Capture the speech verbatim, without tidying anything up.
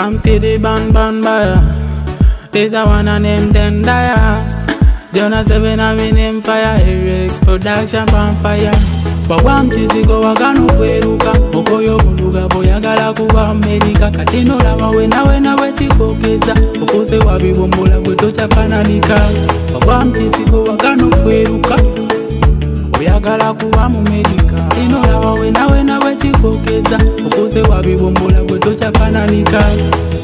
Come skiddy ban ban baya. There's a one and them ten dire. Jonah seven and me name fire. Eric's production pan fire. But one cheesy go wakano kweruka. Okoyo buluga boyagala kuba America. Katino lava wena wena wechikokeza. Okose wabibombola kwetocha fananika. But one cheesy go wakano kweruka. Oyagala kuba America. Katino lava wena wena wechikokeza. Okose wabibombola kwetocha fananika.